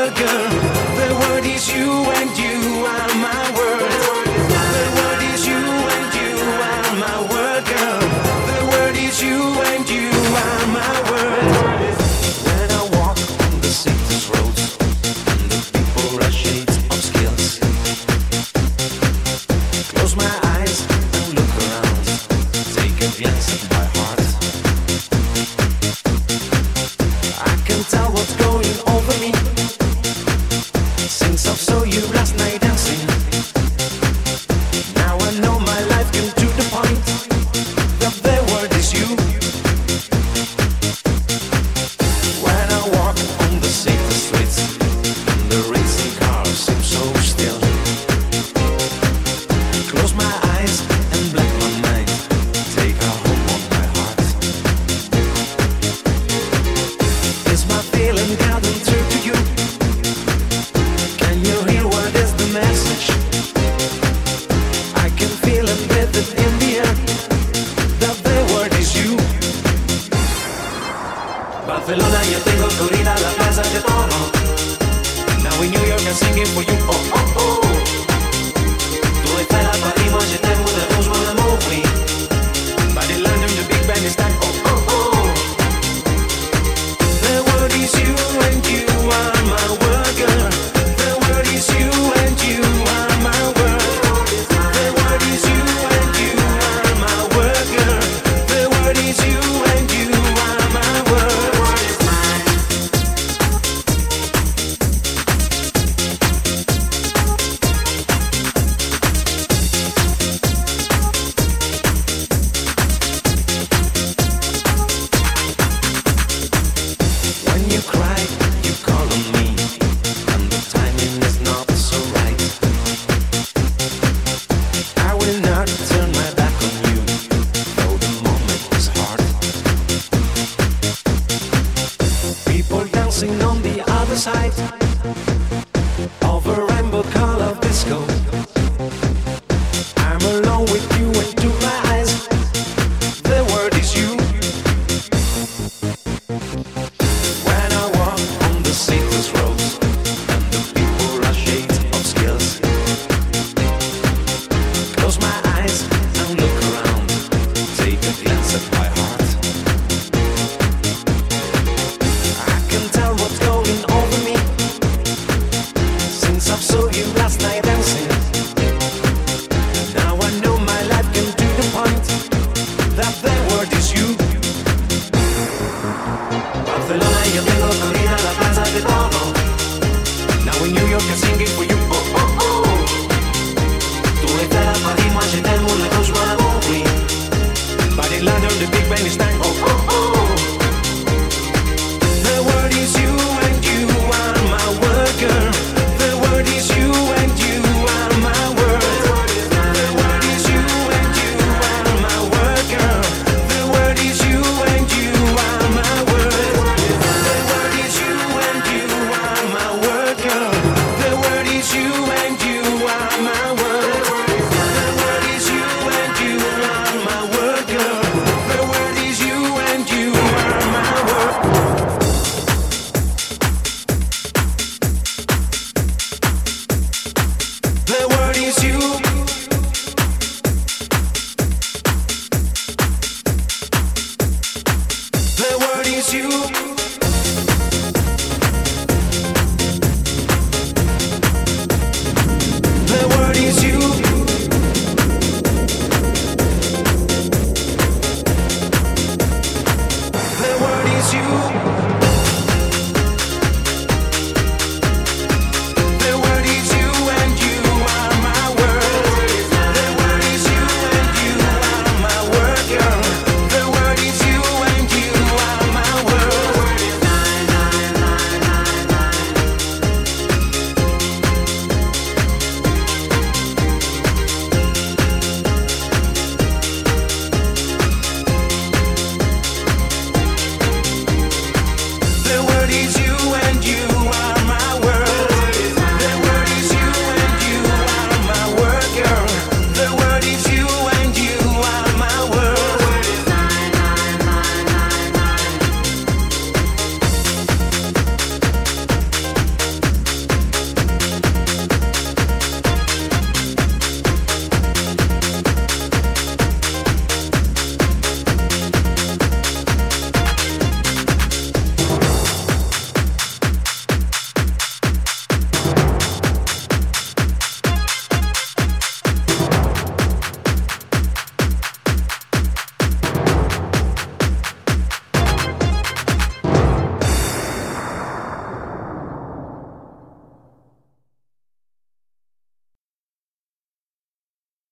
word, girl. The word is you and you are my word. The word is you and you are my word, girl. The word is you and you are my word. When I walk on the city's roads and the people are shades of skills, close my eyes and look around, take a glance at my heart. I can tell what's going over me since I saw you last night dancing. Now I know my life came to the point that the word is you. When I walk on the city streets and the racing cars seem so still, close my eyes and blank my mind, take a hold on my heart. Is my feeling getting through to you? Can you hear what is the message? I can feel it breathing in the air, that the word is you. Barcelona, yo tengo que ir a la plaza de todo. Now in New York I'm singing for you, oh oh oh. Tú estás la Paris, moi je t'aime, ou de rouge, mon amour, oui. By the London, the Big Band is time, oh oh oh. The word is you and you are my word, girl. The word is you and you are my word. The word is you and you are my word, girl. The word is you and you are my word. When you cry, you call on me, and the timing is not so right. I will not turn my back on you, though the moment is hard. People dancing on the other side of a rainbow colored disco. I'm alone with you into my eyes. The word is you. When I walk on the city's roads and the people are shades of skills, close my eyes and look around, take a glance at my heart. I can tell what's going over me since I saw you last night dancing. Now I know my life came to the point that the word is you. Barcelona, yo tengo que ir a la plaza de todo. Now in New York I'm singing for you.